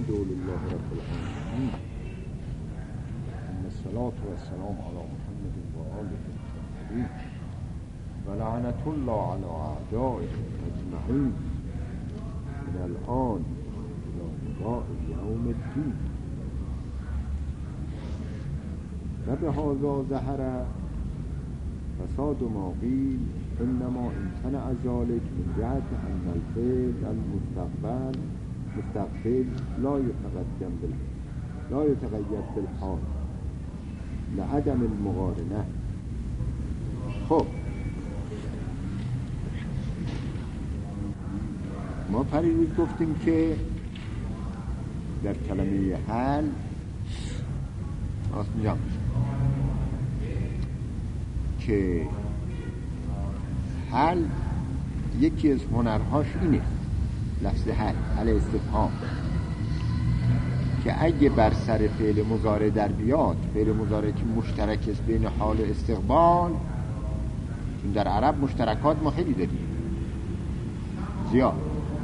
لله رب العالمين. ثم الصلاة والسلام على محمد وآله الطاهرين ولعنة الله على أعدائه أجمعين من الآن إلى لقاء يوم الدين. وبهذا ظهر فساد ما قيل إنما امتنع ذلك من جهة أن الفعل المستقبل لا يتقيد بالحال لعدم المقارنه. خب ما پریروز گفتیم که در کلمه حل میگم که حل یکی از هنرهاش اینه، لفظ حل استفهام، که اگه بر سر فعل مضارع در بیاد، فعل مضارع که مشترک است بین حال و استقبال، چون در عرب مشترکات ما خیلی داریم زیاد،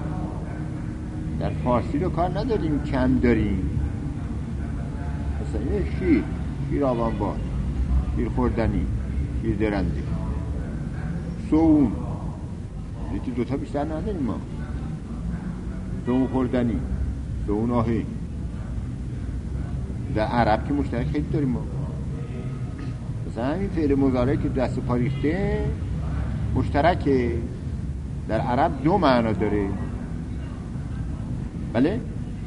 در فارسی رو کار نداریم کم داریم. مثلا شیر آبانبار، شیر خوردنی، شیر درنده، سون، یکی دوتا بیشتر نداریم ما، سون خوردنی، سون آهی. در عرب که مشترک خیلی داریم ما. مثلا همین فعل مضارع که دست پا ریخته مشترکه، در عرب دو معنا داره. بله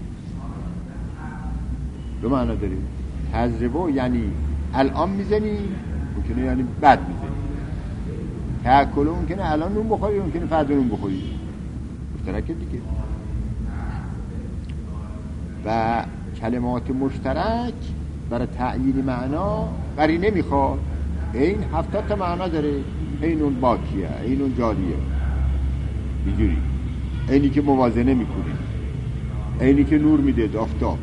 دو معنا داره. تضربه یعنی الان میزنی، ممکنه یعنی بعد میزنی. تأکله ممکنه الان نون بخوری، ممکنه فردا نون بخوری، مشترکه دیگه. و کلمات مشترک برای تعیین معنا قرینه میخواد. این 70 تا معنا داره. این اون باکیه، این اون جاریه، اینجوری. اینی که موازنه میکنه، اینی که نور میده، آفتاب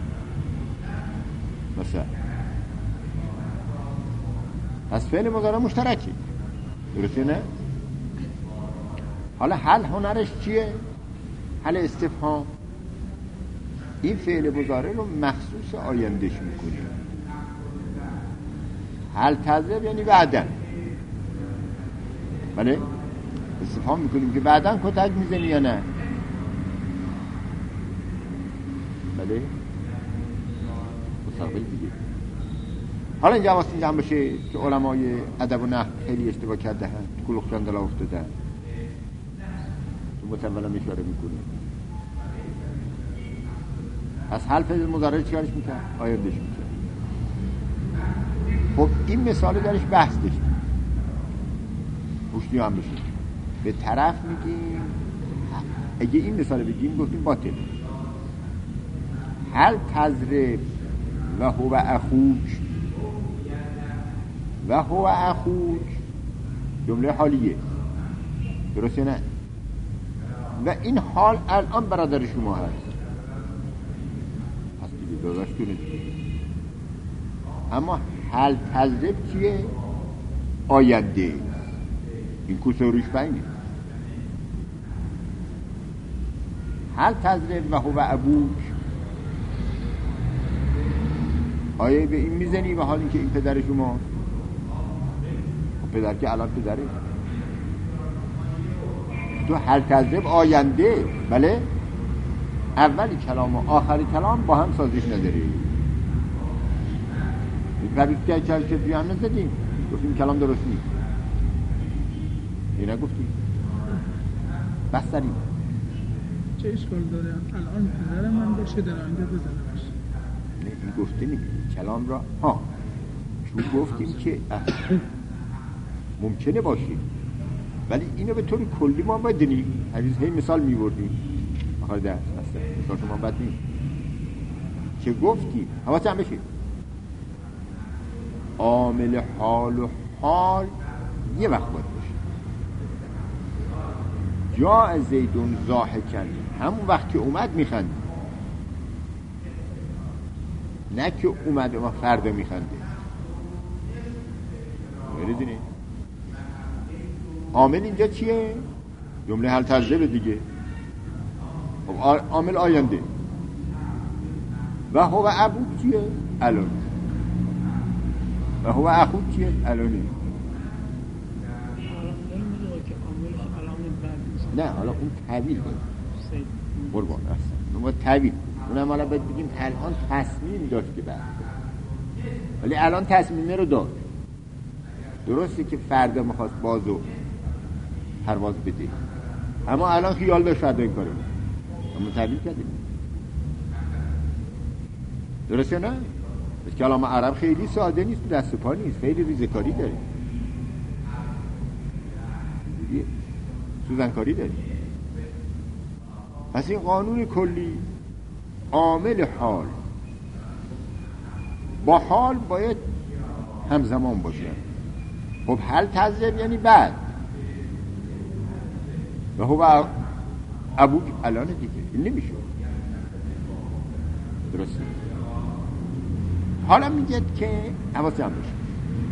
مثلا. پس فعل مضارع مشترکی، درسته نه؟ حالا حل هنرش چیه؟ حل استفهام. این فعل مضارع رو مخصوص آیندهش میکنیم. هل تضرب یعنی بعدن، بله استفهام میکنیم که بعدن کتک میزنی یا نه. بله مستقبل دیگه. حالا اینجا واسه اینجا هم باشه که علمای ادب و نحو خیلی اشتباه کرده هست، کلوخ کندلا افتاده، تو متولا اشاره میکنه. از حل فعل مضارع چیکارش میکنه؟ آیندهش میکنه. خب این مثال درش بحث داشتیم، روشنی هم بشه. به طرف میگیم اگه این مثال بگیم گفتیم باطل. هل تضرب و هو اخوک، و هو اخوک جمله حالیه، درسته نه؟ و این حال الان برادر شما هست، داداشتونه. اما هل تضرب چیه؟ آینده. این کوسه روش بینه. هل تضرب و هو ابوک، آیه به این میزنی و حال این که این پدر شما. پدر که الان پدره. تو هل تضرب آینده، بله اولی کلام و آخری کلام با هم سازش نداره. پریز که توی هم نزدیم گفتیم کلام درست نیست، این نگفتیم بس داریم. چه اشکال داره الان پدر من باشه در آینده بزنمش؟ نه این گفته نیم کلام را چون گفتیم که ممکنه باشه، ولی اینو به طور کلی ما بدونیم. حدیث هی مثال میوردیم آخر درس اصلا مثال شما بد نیست که گفتیم حواست هم بشه عامل حال و حال یه وقت باید باشه. جا زیدون ضاحکن، همون وقت که اومد میخنده، نه که اومد ما فردا میخنده. بریدینه عامل اینجا چیه؟ جمله هل تضرب دیگه. عامل آینده. و هو ابوک چیه؟ الان. و هو اخوک چیه؟ الانی. نه حالا اون تعبیر بود قربان اصلا ما تعبیر اونم حالا باید بگیم الان تصمیم داشت که بعد ولی الان تصمیمه رو داد. درسته که فردا میخواست بازو پرواز بده اما الان خیال داشت فردا این کارو اما تعبیر کردیم. درسته نه؟ بس کلام عرب خیلی ساده نیست، دست و پا نیست، خیلی ریزکاری داره، سوزنکاری داره. پس این قانون کلی عامل حال با حال باید همزمان باشه. خب هل تذهب یعنی بعد و هو ابوک الان دیگه این نمیشه. درسته. حالا میگه که حواس هم باشه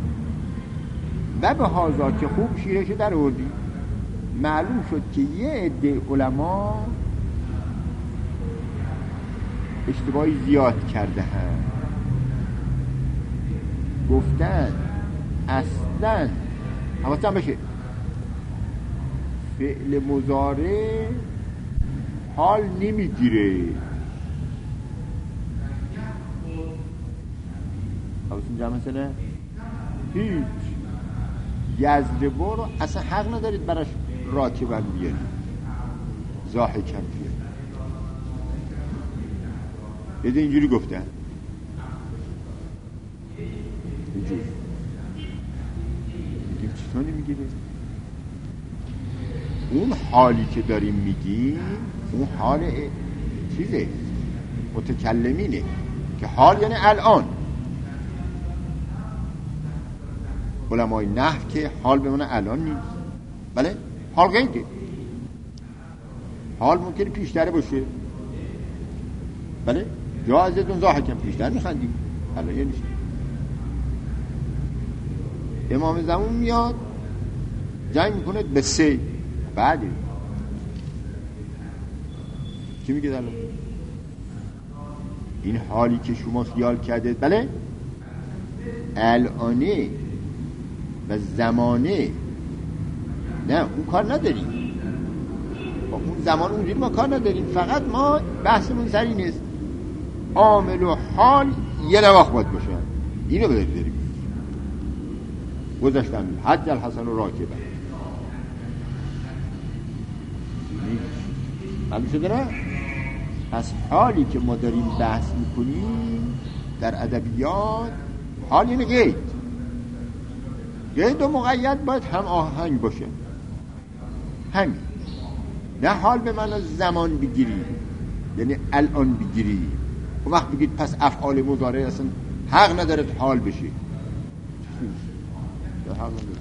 و به هازا که خوب شیرشو در آوردی. معلوم شد که یه عده علما اشتباهی زیاد کرده هم، گفتن اصلا حواستم بشه فعل مضارع حال نمیگیره. حواستم جمع سنه هیچ یزربو رو اصلا حق ندارید براش راکبن بیارید، زاحکم بیارید. بده اینجوری گفتن اینجوری میگیم چطور نمیگیره؟ اون حالی که داریم میگیم اون حال چیزه متکلمینه که حال یعنی الان. علمای نحو که حال به من الان نیست. بله حال غیره. حال ممکنه پیشتره باشه. بله جازتون ضاحکم پیشتر میخندیم الان یه نیست. امام زمان میاد جنگ میکنه به 3 بعد چی میگه الان؟ این حالی که شما خیال کرده بله الانه و زمانه نه اون کار نداریم. با اون زمان اونجوری ما کار نداریم. فقط ما بحثمون سر این است عامل و حال یه نواخت باید باشن. اینو باید داریم گذاشتن حج الحسن و راکبه معلوم شده نه؟ پس حالی که ما داریم بحث میکنیم در ادبیات حال یعنی قید. قید و مقید باید هم آهنگ باشه. همین نه حال به من زمان بگیری یعنی الان بگیری. و وقت بگید پس افعال مضارع اصلا حق نداره حال بشه. حق نداره.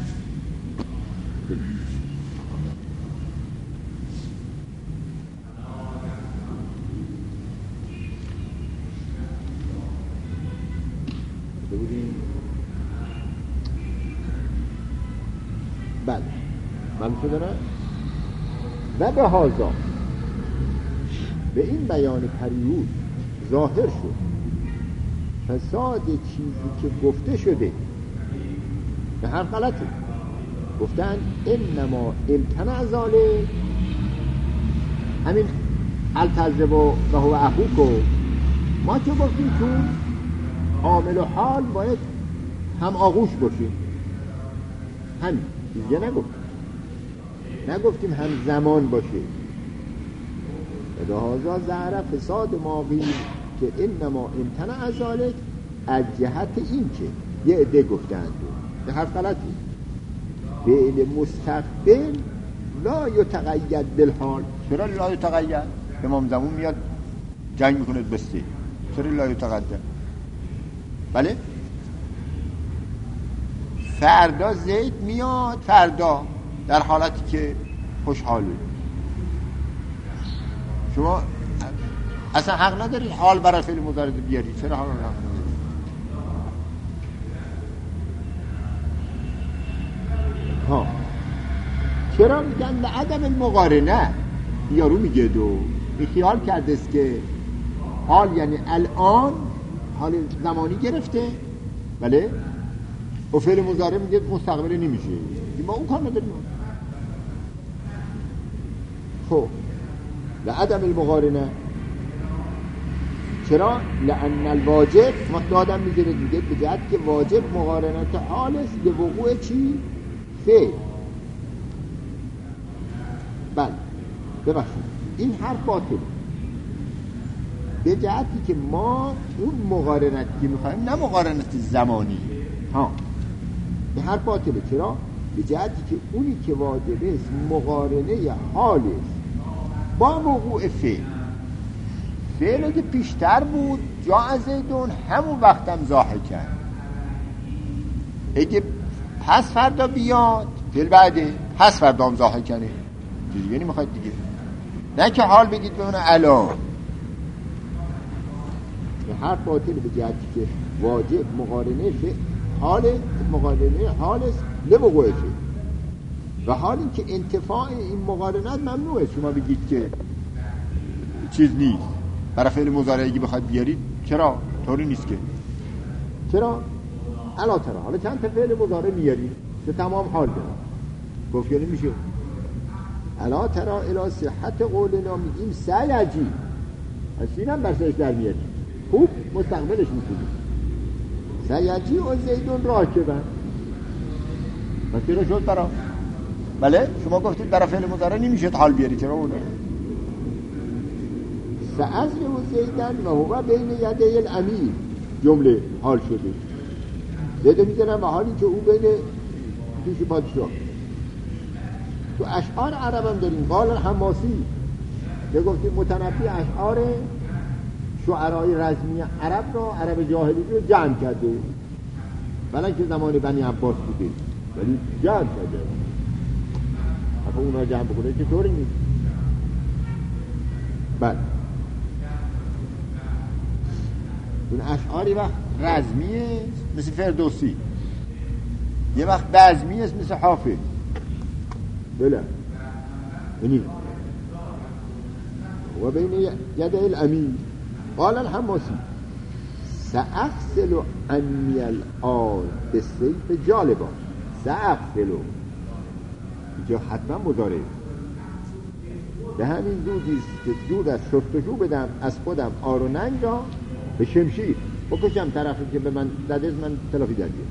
بله من شده نه؟ و به هازا به این بیان پریود ظاهر شد فساد چیزی که گفته شده به هر غلطی. گفتن انما امتنع ذالک همین التزم و هو اخوکو ما که گفتیم تو عامل و حال باید هم آغوش باشیم. همین دیگه نگفتیم هم زمان باشه. لذا ظهر فساد ما قیل که انما امتنع ذالک از جهت این که یه عده گفتند به هر غلطی فعل مستقبل لا یتقید بالحال. چرا لا یتقید؟ امام زمان میاد جنگ میکنه بسته. چرا لا یتقید؟ بله فردا زید میاد فردا در حالتی که خوشحاله. شما اصلا حق نداری حال برای فعل مضارع بیاری. چرا حال نداری؟ ها چرا میگن لعدم المقارنه؟ یارو میگه دو خیال کرده است که حال یعنی الان، حال زمانی گرفته، بله. و فعل مضارع میگه مستقبل نمیشه، ما اون کار نداریم. خب لعدم المقارنه، چرا؟ لأن الواجب وقت آدم میگیره دیگه به جهت که واجب مقارنت حال است به وقوع چی؟ فعل. بله ببخشید این حرف باطله، به جهتی که ما اون مقارنت که میخوایم نه مقارنت زمانی، به حرف باطله. چرا؟ به جهتی که اونی که واجب است مقارنه حال است با وقوع فعل. فعل که پیشتر بود جا از زیدون همون وقتم ضاحک کرد. اگه پس فردا بیاد فعل بعده، پس فردا هم ضاحک کنه دیگه نمیخواید دیگه، نه که حال بگید به اون الان. به حرف باطل به جهتی که واجب مقارنه حال، مقارنه حال است لوقوع فعل، و حال این که انتفاع این مقارنت ممنوعه. شما بگید که چیز نیست برای فعل مضارعی بخواد بیارید، چرا؟ طوری نیست که. چرا؟ الا ترى، حالا چند تا فعل مضارع میارید که تمام حال داره، گفت یعنی میشه الا ترى الی صحت قولنا، میگیم سیجی، از اینم برسش در میارید، خوب مستقبلش میکنید سیجی و زیدون راکبن، پس رو شد برا. بله شما گفتید برای فعل مضارع نمیشه حال بیاری، چرا اونه؟ سأزل و زیدن و هو بین یدی الامیر، جمله حال شده. زیده میزنم و حالی که او بین پیش پادشاه. تو اشعار عرب هم داریم، قال الحماسی که گفتیم متنبی اشعار شعرهای رزمی عرب را، عرب جاهلی رو جمع کرده، بلکه که زمان بنی عباس بوده ولی جمع کرده. اگه اون را جمع بکنه که طوری نیست. بله اون اشعاری وقت رزمیه مثل فردوسی، یه وقت بزمی است مثل حافظ. بله اینی و بین یدی الامیر قال الحماسی سأغسل عنی الآن بالسیف جالبا. سأغسل اینجا حتما مضارع، به همین زودیست که زود از شستشو بدم از خودم آر و ننگ را به شمشیر بکشم طرفی که به من زده من تلافی در بیارم.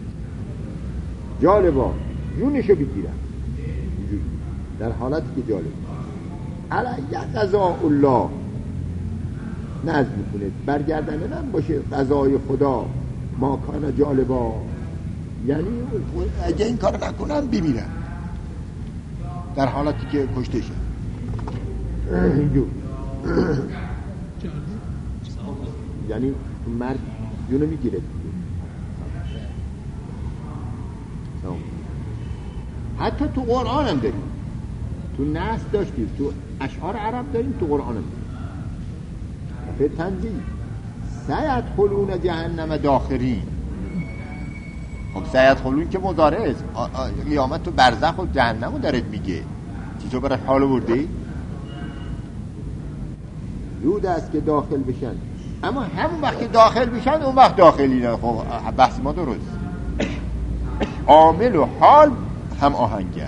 جالبا جونشو بگیرم در حالتی که جالب علی قضاء الله، نظم میکنه برگردن من باشه قضای خدا، ما کان جالبا، یعنی اگه این کار نکنم بمیرم در حالتی که کشته شد. اینجور یعنی مرد جونو میگیره. حتی تو قرآن هم داریم، تو نص داشتیم، تو اشعار عرب داریم، تو قرآن هم داریم. به تنزیل سیدخلون جهنم داخرین. خب سیدخلون که مضارع است، قیامت تو برزخ و جهنم رو درت میگه، چطور برای حال برده؟ زود است که داخل بشن، اما همون وقت که داخل بشن اون وقت داخلی نه. خب بحث ما درست، عامل و حال هم آهنگر.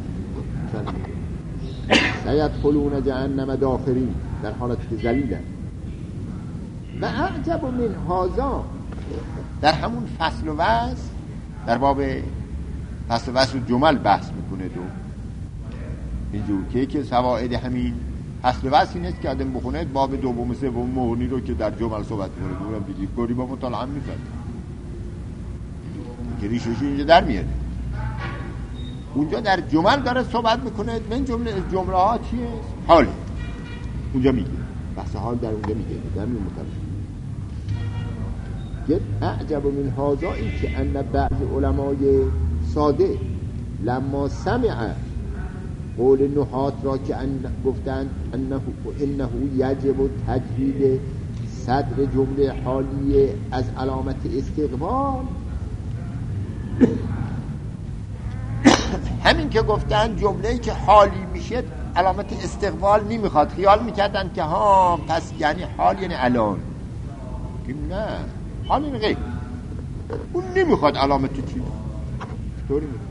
سیدخلون جهنم داخرین، در حالتی که ذلیلن. و اعجب من هذا، در همون فصل و وصل، در باب فصل و وصل جمل بحث میکنه دو اینجور که سواعد همین فصل و وصل این است که آدم بخونه باب دوم سوم مغنی رو که در جمل صحبت کنه دورم دیدید گوری با مطالعه هم میفرد که ریشش اینجا در میاره. اونجا در جمل داره صحبت میکنه، من جمله ها چیه؟ حال. اونجا میگه بحث حال در اونجا میگه در میون مطالعه. اعجب من هذا این که ان بعض علمای ساده لما سمع قول نحات را که گفتند انه یجب تجوید صدر جمله حالیه از علامت استقبال، همین که گفتن جمله‌ای که حالی میشه علامت استقبال نمیخواد. خیال میکردن که ها پس یعنی حال یعنی الان، که نه، حال یعنی غیب. اون نمیخواد علامت چی طوری میخواد.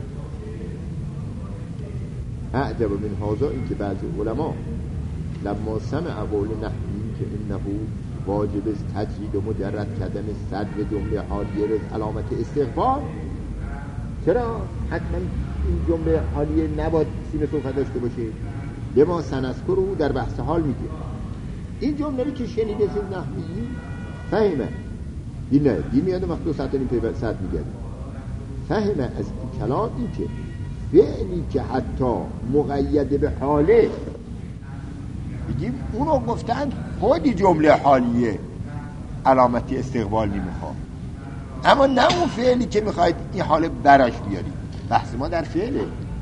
اعجب من هذا، این که بعضی علما لما سمع قول نحوی که انه واجب است تجرید و مجرد کردن صدر جمله حالیه رو علامت استقبال، چرا حتما این جمله حالیه نباید سین صحبت داشته باشه؟ لما سنذکر رو در بحث حال میگه این جمله رو که شنیده سید نحوی فهمه، این نه دین میاد وقت 2 ساعت و نیم پی صد میگه فهمه از این کلام این که فعلی که حتی مقید به حاله، بگیم اونو گفتن خودی جمله حالیه علامتی استقبال نمیخواد، اما نه اون فعلی که میخواید این حال براش بیاری. بحث ما در فعله.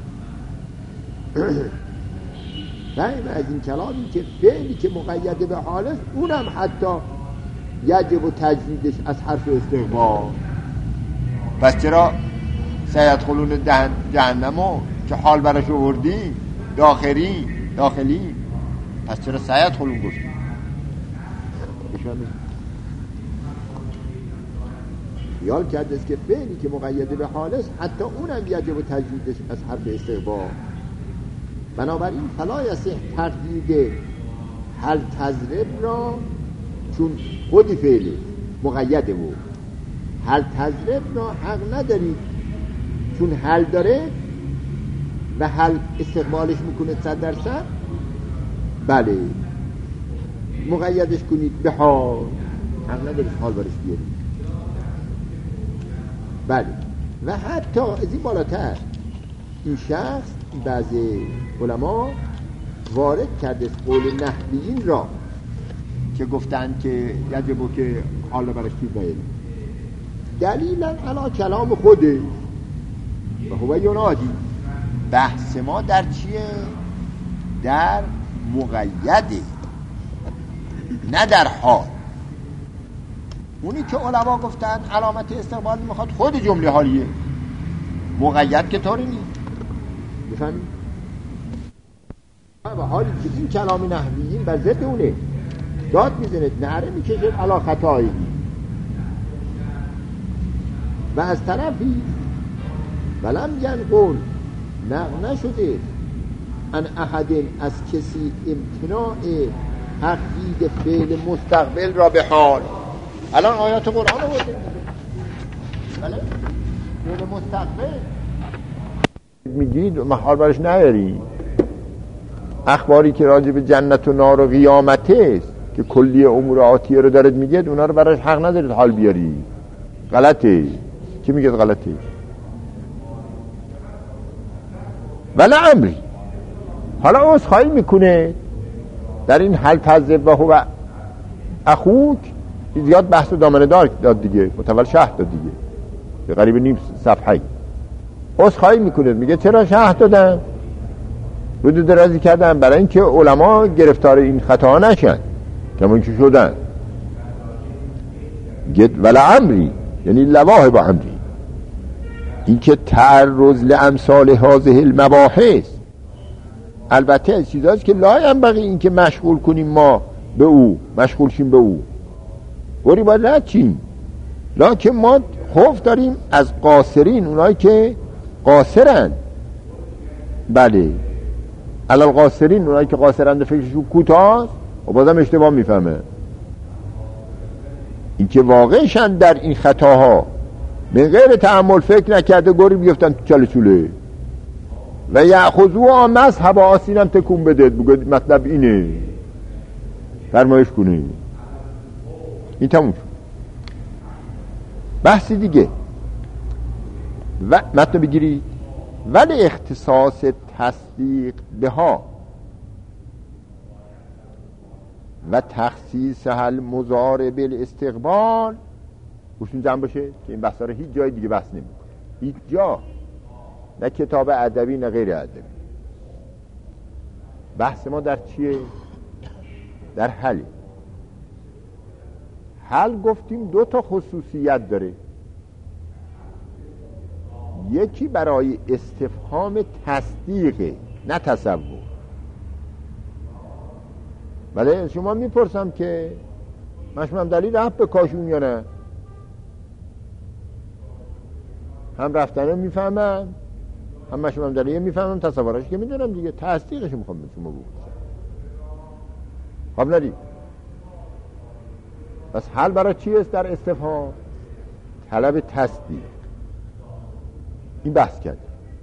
فهم از این کلامی که فعلی که مقید به حال است اونم حتی یجب و تجدیدش از حرف استقبال. پس چرا سیدخلون جهنمو که حال براش آوردی داخلی، پس چرا سیدخلون گفتی؟ خیال کرده است که فعلی که مقید به حال است حتی اونم یجب و تجدیدش از حرف استقبال. بنابراین فلا یصح تردید هل تضرب را، چون خودی فعله مقیده بود، هل تضرب را حق ندارید چون حل داره و حل استقبالش میکنه 100%. بله مقیدش کنید به حال، حق ندارید حال برش بیارید. بله و حتی از این بالاتر این شخص بعضی علما وارد کرده قول نحویین را که گفتن که یجبو که حال برش بیارید دلیلا علی کلام خوده و هو ینادی. بحث ما در چیه؟ در مقیده، نه در حال. اونی که علما گفتن علامت استقبال میخواد خود جمله حالیه، مقید که طوری نیست. بفهمید؟ و حالی که این کلام نحویین بر ضد اونه داد میزنه، نعره میکشه علی خطایی، و از طرفی ولم ینقل نقل نشده ان احد از کسی امتناع تقیید فعل مستقبل را به حال. الان آیات قرآن رو بوده بله فعل مستقبل میگید محال برش نیاری. اخباری که راجع به جنت و نار و قیامت است که کلی امور آتیه رو دارد میگید، اونا رو برش حق ندارید حال بیاری. غلطه. کی میگه غلطه؟ ولی امری. حالا عذرخواهی میکنه در این حل تذب و هو اخوک، زیاد بحث و دامنه دار داد دیگه، متول شهر داد دیگه به قریب نیم صفحه. عذرخواهی میکنه میگه چرا شهر دادم؟ رو درازی کردم برای اینکه علما گرفتار این خطا نشن کما که شدن. ولی امری یعنی لواه با امری، این که تعرض لامثال هذه المباحث البته از چیزاست که لا ينبغي این که مشغول کنیم ما به او، مشغول شیم به او، گوری باید رد چیم. لکن ما خوف داریم از قاصرین، اونایی که قاصرن. بله علال قاصرین، اونایی که قاصرند فکرشون کوتاه و بازم اشتباه میفهمه. این که واقعشن در این خطاها من غیر تأمل فکر نکرده گوری بیفتن تو چاله چوله و یأخذوا مذهب آسینم تکون بده، بگید مطلب اینه فرمایش کنه. این تموم شد. بحثی دیگه و متن بگیری ولی اختصاص تصدیق بها و تخصیص حل مضارع بالاستقبال گوشتون جمع باشه که این بحثا رو هیچ جای دیگه بحث نمی‌کنه، هیچ جا، نه کتاب ادبی نه غیر ادبی. بحث ما در چیه؟ در حل. حل گفتیم 2 تا خصوصیت داره. یکی برای استفهام تصدیقه نه تصور. بله شما میپرسم که مشمم دلیل رفت به کاشون یا نه؟ هم رفتنه میفهمم، هم مشمم دلیل میفهمم، تصورش که میدونم دیگه، تصدیقش میخوام به شما بگم. خب ندید. پس حل برای چی است در استفهام؟ طلب تصدیق. این بحث کرد.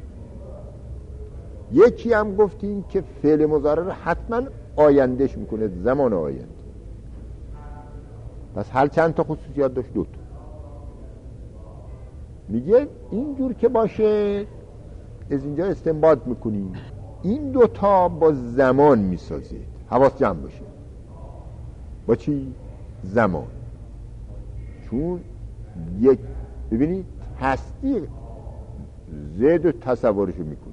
یکی هم گفتیم که فعل مضارع رو حتما آیندهش میکنه، زمان آینده. پس حل چند تا خصوصیات داشت؟ 2 تا. میگه اینجور که باشه از اینجا استنباط میکنیم این 2 تا با زمان میسازید. حواس جمع باشه. با چی؟ زمان. چون یک ببینید تصدیق زید و تصورشو میکنی،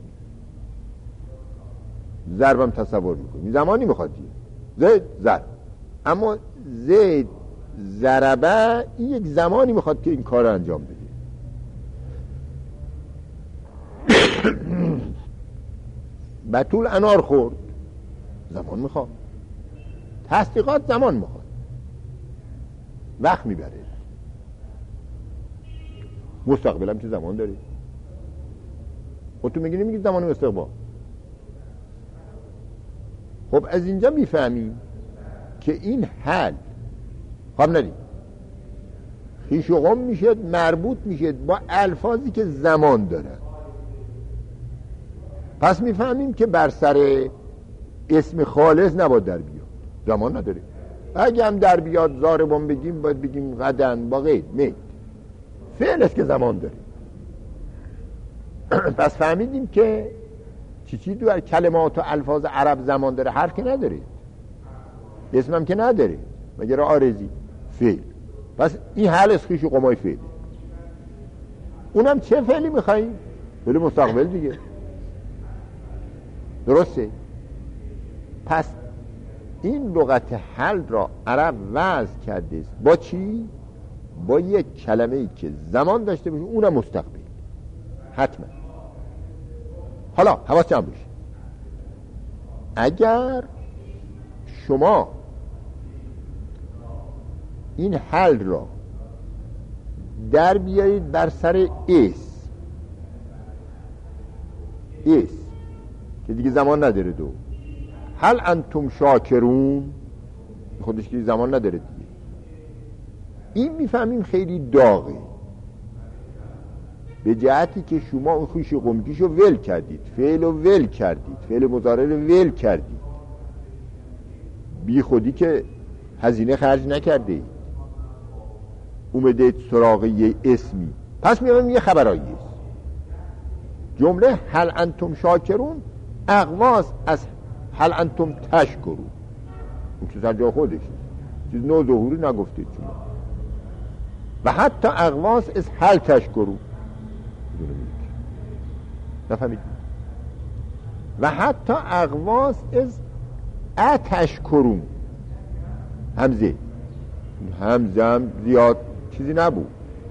ضربم تصور میکنی، زمانی میخواد زید ضرب، اما زید ضربه این یک زمانی میخواد که این کار رو انجام بده. بتول انار خورد، زمان میخواد. تصدیقات زمان میخواد، وقت میبره. مستقبل هم چه زمان داره؟ خود تو میگی زمان استقبال. خب از اینجا میفهمیم که این حل خب ندید خیش و غم میشه، مربوط میشه با الفاظی که زمان داره. پس میفهمیم که بر سر اسم خالص نباید در بیاد، زمان نداره. اگه هم در بیاد ضاربان بگیم باید بگیم غدن با غیر مید، فعل است که زمان داره. پس فهمیدیم که چی در کلمات و الفاظ عرب زمان داره؟ حرف که نداره، اسمم که نداره، مگر عارضی فعل. پس این حل از خیش و قمای فعل. اونم چه فعلی میخواییم؟ فعل مستقبل دیگه، درسته؟ پس این لغت حل را عرب وضع کرده است با چی؟ با یک کلمه ای که زمان داشته باشه، اونم مستقبل حتما. حالا حواس جمع باشه، اگر شما این حل را در بیایید بر سر اس که دیگه زمان نداره، دو هل انتم شاکرون خودش که زمان نداره دیگه، این میفهمیم خیلی داغه، به جهتی که شما اون خوش قمگیشو ول کردید، فعل رو ول کردید، فعل مضارع رو ول کردید، بی خودی که هزینه خرج نکرده، اومده سراغ یه اسمی. پس میگم یه خبرایی است. جمله هل انتم شاکرون اقواس از هل انتم تشکرون، اون چیز جا خودش چیز نو ظهوری نگفتید شما. و حتی اقواس از هل تشکرون، نفهمید؟ و حتی اقواس از اتشکرون، همزه هم زیاد چیزی نبود.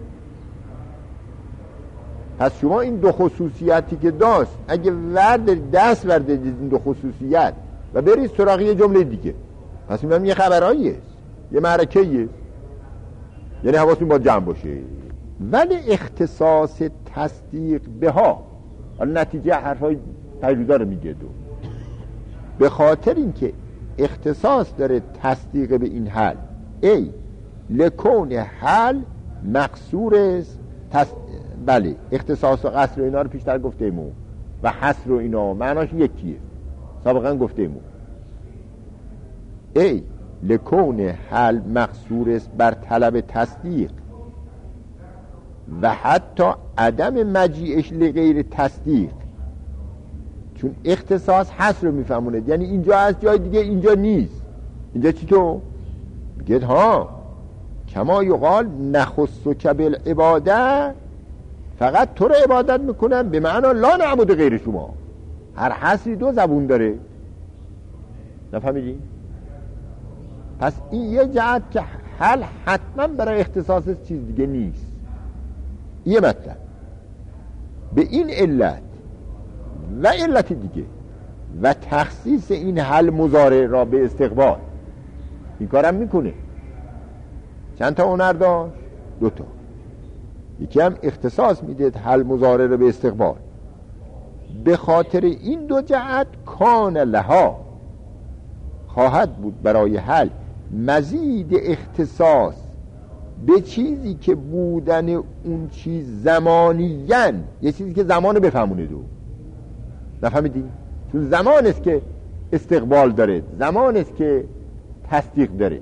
پس شما این دو خصوصیتی که داشت اگه دست ورده این دو خصوصیت و برید سراغ یه جمله دیگه، پس میگم یه خبرایی است، یه معرکه‌ای است، یعنی حواستون باید جمع باشه. ولی اختصاص تصدیق به ها، نتیجه حرفای پیروزا رو میگه دو، به خاطر اینکه اختصاص داره تصدیق به این حل، ای لکون حل مقصور است. بله اختصاص و قصر و اینا رو پیشتر گفتیمون و حصر و اینا معناش یکیه، سابقا گفتیمون. ای لکون حل مقصور است بر طلب تصدیق و حتی عدم مجیعش لغیر تصدیق، چون اختصاص حصر رو میفهمونه، یعنی اینجا از جای دیگه اینجا نیست. اینجا چی تو؟ بگید ها کما یقال نخص و کبل عباده، فقط تو رو عبادت میکنم به معنا لا نعبد غیر شما. هر حصری دو زبون داره، نفهمیدی؟ پس این یه جهت که حل حتما برای اختصاص چیز دیگه نیست. یه مطلب به این علت و علت دیگه و تخصیص این حل مضارع را به استقبال این کارم میکنه. چند تا هنر داشت؟ 2 تا. یکی هم اختصاص میده حل مضارع رو به استقبال. به خاطر این 2 جهت کان لها، خواهد بود برای حل مزید اختصاص به چیزی که بودن اون چیز زمانیاً، یه چیزی که زمان بفهمونه. نفهمیدی؟ چون زمان است که استقبال داره، زمان است که تصدیق داره.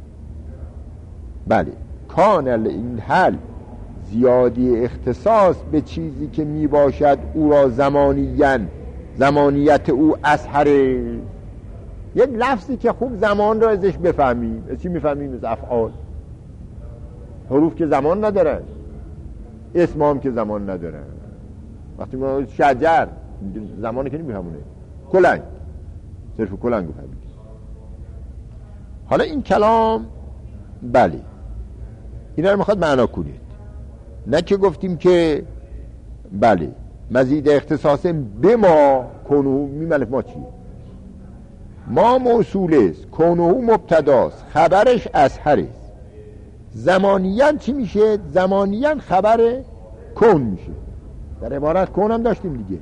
بله، کان این حل زیادی اختصاص به چیزی که می باشد او را زمانیاً، زمانیت او اظهره. یک لفظی که خوب زمان را ازش بفهمیم. از چی میفهمیم؟ از افعال. حروف که زمان ندارن، اسم هم که زمان ندارن. وقتی ما شجر زمانی که نمیفهمونه، کلنگ، صرف کلنگ بفهمید. حالا این کلام بله اینا رو میخواد معنا کنید، نه که گفتیم که بله مزید اختصاص به ما کنو میملف ما چیه؟ ما موصول است، کنو مبتداست، خبرش اظهر است. زمانیاً چی میشه؟ زمانیاً خبر کن میشه. در عبارت کن هم داشتیم دیگه.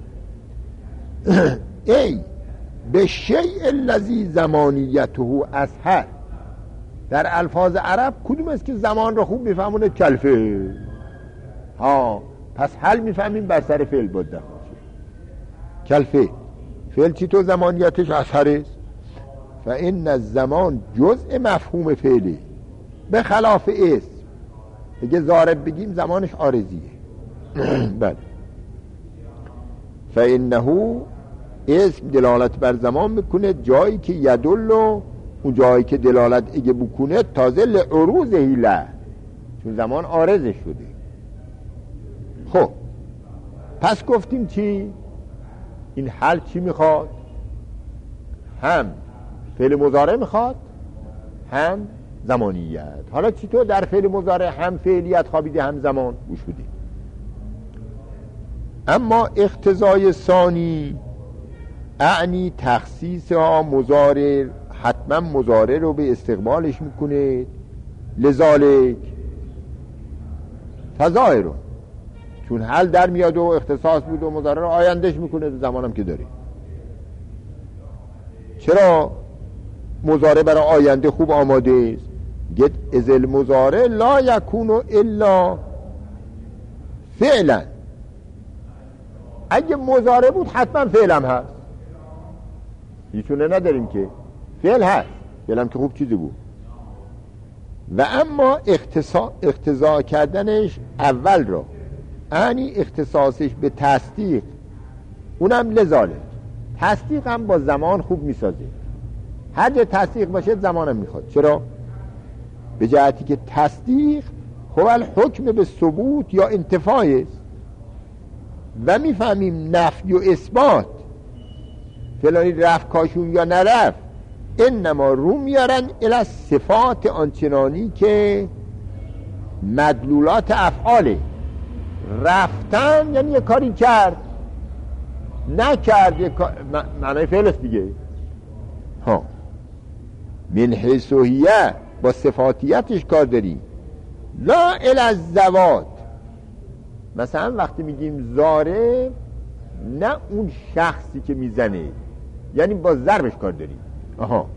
ای به شیء الذی زمانیته اظهر. در الفاظ عرب کدوم است که زمان رو خوب میفهمونه؟ کلفه. ها پس حل میفهمیم بر سر فعل بود دخل کلفه. فعل چی تو زمانیتش اظهر است؟ فإن الزمان جزء مفهوم فعله به خلاف اسم. اگه ضارب بگیم زمانش عارضیه. بله. فإنه اسم دلالت بر زمان میکنه جایی که یدل، اون جایی که دلالت اگه بکنه تازه لعروضه له، چون زمان عارضه شده. خب پس گفتیم چی؟ این حل چی میخواد؟ هم فعل مضارع میخواد، هم زمانیت. حالا چطور در فعل مضارع هم فعلیت خوابیده هم زمان؟ گوش بدید. اما اقتضای ثانی اعنی تخصیص ها مضارع، حتما مضارع رو به استقبالش میکنه. لذالک تظاهر رو، چون حل در میاد و اختصاص بود و مضارع رو آیندهش میکنه، زمانم که داره. چرا مضارع برای آینده خوب آماده است؟ گت از المضارع لا یکون الا فعلا. اگه مضارع بود حتما فعلم هست، هیچونه نداریم که فعل هست، فعلم که خوب چیزی بود. و اما اقتضا کردنش اول را، یعنی اختصاصش به تصدیق، اونم لذالک. تصدیق هم با زمان خوب میسازه. هر جا تصدیق باشه زمانم میخواد. چرا؟ به جهتی که تصدیق هو الحکم به ثبوت یا انتفاع است و میفهمیم نفی و اثبات فلانی رفت کاشون یا نرفت انما رو میارن الی صفات آنچنانی که مدلولات افعاله. رفتن یعنی یه کاری کرد، نکرد یه کار، معنای فعل است دیگه. ها من حیث و هیه با صفاتیتش کار داری. لا الی الزوات. مثلا وقتی میگیم ضارب، نه اون شخصی که میزنه، یعنی با ضربش کار داریم. آها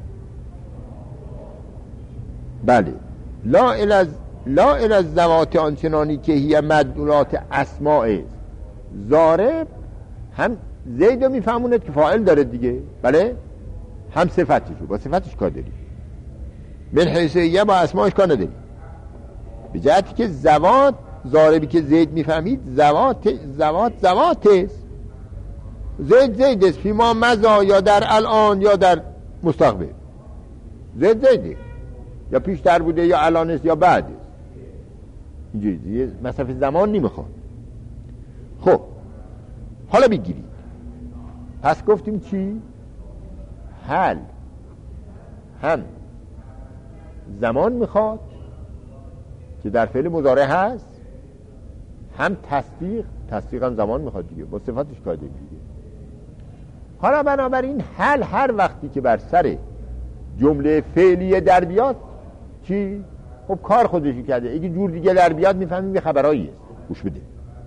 بله. لا الی الزوات آنچنانی که هی مدلولات اسماء است. ضارب هم زید رو میفهموند که فاعل داره دیگه، بله، هم صفتشو، با صفتش کار داریم. من حیثیه با اسماش کار نداریم. به جهتی که زوات، ضاربی که زید میفهمید زوات است. زید است فیما مضا، یا در الان یا در مستقبل. زیده یا پیشتر بوده یا الان است یا بعد است. اینجوری مسافه زمان نمیخواد. خب حالا بگیرید. پس گفتیم چی؟ حل هم زمان میخواد که در فعل مضارع هست، هم تصدیق هم زمان میخواد دیگه، با صفتش کار دیگه. حالا بنابراین حل هر وقتی که بر سر جمله فعلیه در بیاد چی؟ خب کار خودشی کرده. اگه جور دیگه در بیاد میفهمیم یه خبرایی است. گوش بده.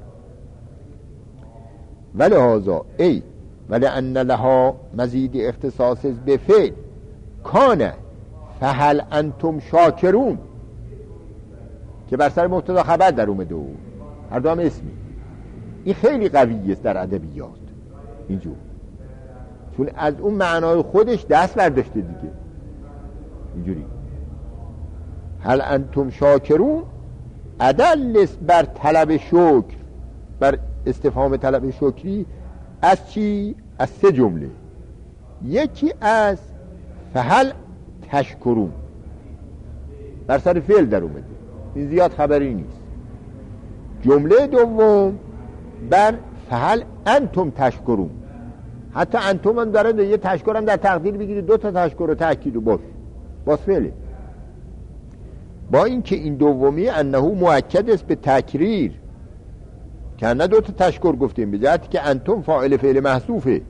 ولهذا ای ولأن لها مزید اختصاص به فعل کانه فهل انتم شاکرون که بر سر مبتدا خبر در اومده و هر دو هم اسمی. این خیلی قوی است در ادبیات اینجور، چون از اون معنای خودش دست برداشته دیگه. اینجوری هل انتم شاکرون ادل است بر طلب شکر، بر استفهام طلب شکری از چی؟ از سه جمله. یکی از فهل تشکرون بر سر فعل در اومده، این زیاد خبری نیست. جمله دوم بر فهل انتم تشکرون، حتی انتم هم داره یه تشکر هم در تقدیر بگیرید، دو تا تشکر و تأکید و باز فعله. با این که این دومی انه مؤکد است به تکریر که نه دو تا تشکر گفتیم، به جهتی که انتم فاعل فعل محذوفه.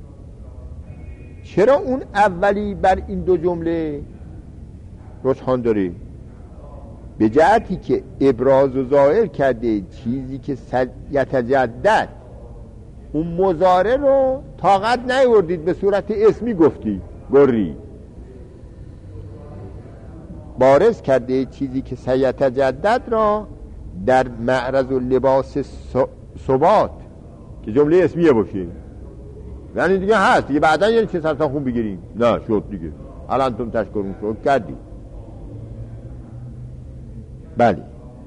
چرا اون اولی بر این دو جمله رجحان داره؟ به جهتی که ابراز و ظاهر کرده چیزی که یتجدد، اون مضارع رو طاقت نیاوردید به صورت اسمی گفتی گری، بارز کرده چیزی که سیتجدد را در معرض و لباس ثبات که جمله اسمیه باشه. یعنی دیگه هست دیگه، بعدا یعنی چه سرطان خون بگیریم؟ نه شد دیگه، الان تم تشکرون شد کردی. بله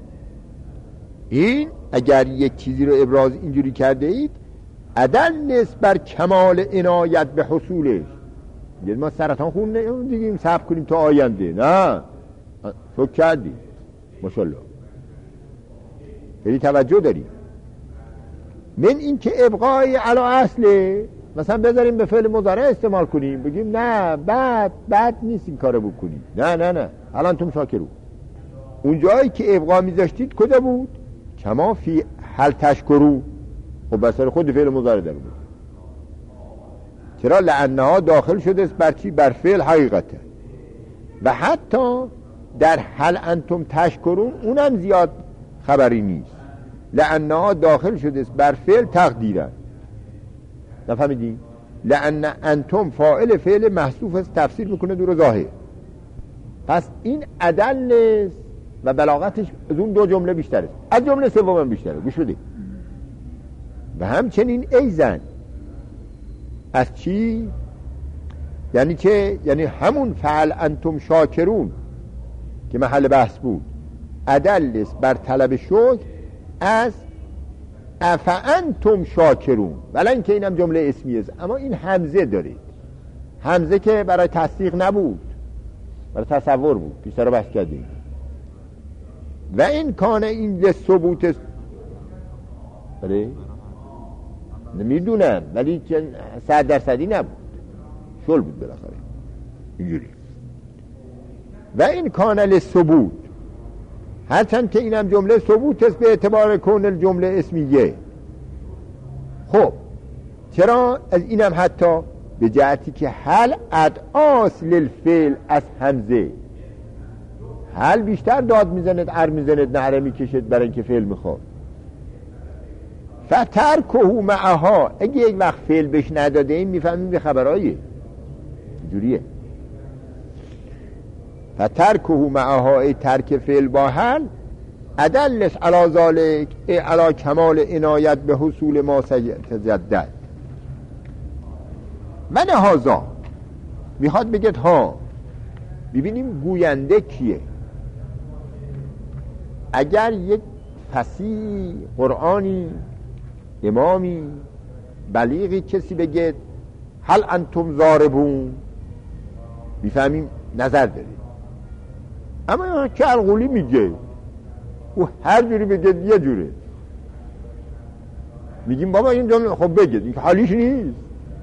این اگر یک چیزی رو ابراز اینجوری کرده اید عدل نیست بر کمال عنایت به حصولش. یعنی ما سرطان خون دیگه صبر کنیم تا آینده، نه شد کردی ماشاءالله. خیلی توجه داریم. من این که ابقای علا اصله مثلا بذاریم به فعل مضارع استعمال کنیم، بگیم نه بد نیست این کارو بکنیم، نه الان تم شاکرون. اون جایی که ابقا میذاشتید کجا بود؟ کما فی هل تشکرون، خب بسر خود فعل مضارع در بود. چرا؟ لعنها داخل شده است بر چی؟ بر فعل حقیقته. و حتی در هل انتم تشکرون اونم زیاد خبری نیست، لعنها داخل شده است بر فعل تقدیرن. نفهمیدین؟ لعن انتم فاعل فعل محذوف است، تفسیر میکنه دور ظاهر. پس این عدل است و بلاغتش از اون دو جمله بیشتره، از جمله سوم هم بیشتره. گوش بدید. و همچنین ایزن از چی؟ یعنی چه؟ یعنی همون فعل انتم شاکرون که محل بحث بود عدل است بر طلب شکر از افانتم شاکرون، ولی اینکه اینم جمله اسمی است اما این همزه دارید. همزه که برای تصدیق نبود، برای تصور بود، بیشتر رو بحث کردیم. و این کانه این لثبوت است. بله نمیدونم ولی 100% نبود، شل بود بالاخره اینجوری. و این کانه لثبوت، هرچند که اینم جمله ثبوت است به اعتبار کون جمله اسمیه. خب چرا از اینم حتی به جهتی که هل ادعاس للفعل از همزه، هل بیشتر داد میزند ار میزند نهره میکشد برای اینکه فعل میخواد. فترکه معها، اگه یک وقت فعل بهش نداده این میفهمیم به خبرایه جوریه. فترکه معها ای ترک فعل با هل ادلش علا ذالک ای علا کمال عنایت به حصول ما سیتجدد. و لهذا میخواد بگید ها ببینیم گوینده کیه. اگر یک فصیح قرآنی امامی بلیغی کسی بگید هل انتم ضاربون میفهمیم نظر داره. اما که الغولی میگه او هر جوری بگید یه جوره، میگیم بابا این جمله خب بگید این که حالیش نیست،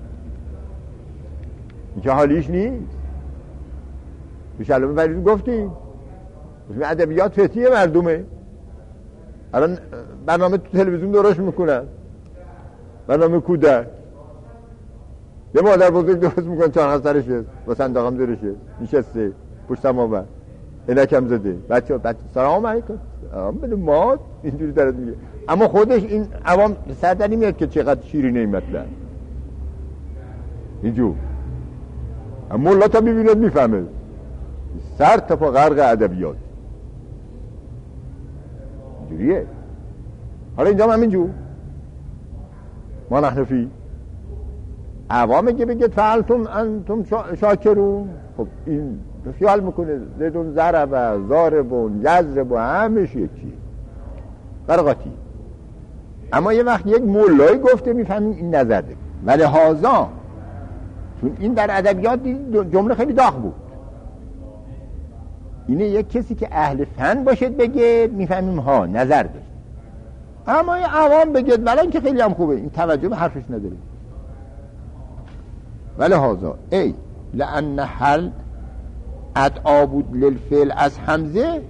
این که حالیش نیست. توش علامه فرید گفتیم ادبیات فتیه مردمه، الان برنامه تو تلویزیون درست میکنن، برنامه کودک یه مادر بزرگ درست میکنه چهار سرشه با صندوقم زیرشه نشسته پشتم آور عینکم زده بچه سلام علیکم بده ماد اینجوری درت میگه، اما خودش این عوام سر در نمیاد که چقدر شیرینه این مطلب اینجور. اما الله تا ببیند میفهمه سر تا پا غرق ادبیات اینجوریه. حالا اینجا هم همینجور ما نحن فی عوامه که بگید فعلتم انتم شاکرون. خب این خیال میکنه زیدون ضرب ضاربون یضرب همش یکی برقاتی، اما یه وقت یک مولای گفته میفهمین این نظر ده. ولی هازا چون این در ادبیات جمله خیلی داغ بود، اینه یک کسی که اهل فن باشد بگه میفهمیم ها نظر داشت، اما یه عوام بگید ولن که خیلی هم خوبه این توجه به حرفش نداره. ولی هازا ای لأن حل ادعا بود للفعل از حمزه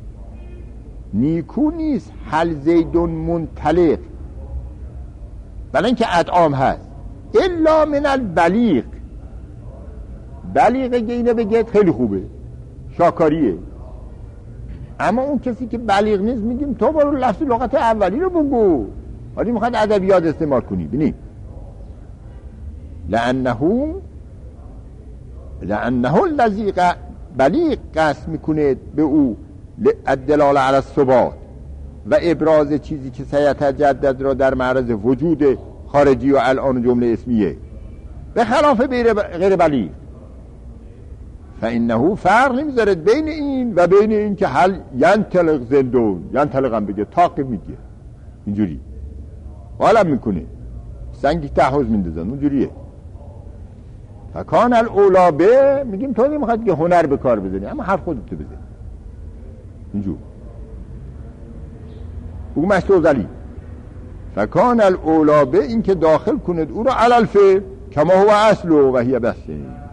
نیکو نیست حل زیدون منطلق، بلن که ادعام هست الا من البلیغ. بلیغه که اینه بگید خیلی خوبه شاکاریه، اما اون کسی که بلیغ نیست میگیم تو برو لفظ لغت اولی رو بگو، حالی میخواد ادبیات استعمال کنی. بینی لأنه الذی بلیغ قصد میکنه به او الدلاله علی الثبات و ابراز چیزی که سیتجدد را در معرض وجود خارجی و الان جمله اسمیه به خلاف غیر بلیغ، فانه فرق نمیذاره بین این و بین این که هل ینطلق زندون ینطلق هم بگه تاق میگه اینجوری حالا میکنه سنگی تحوز میندازن اونجوریه. فکان الاولا به میگیم تو نمیخواد که هنر به کار بزنی اما حرف خودت بزنی اینجور او مستوزلی. فکان الاولا به این که داخل کند او را علل فعل کما هو اصله و هی بسته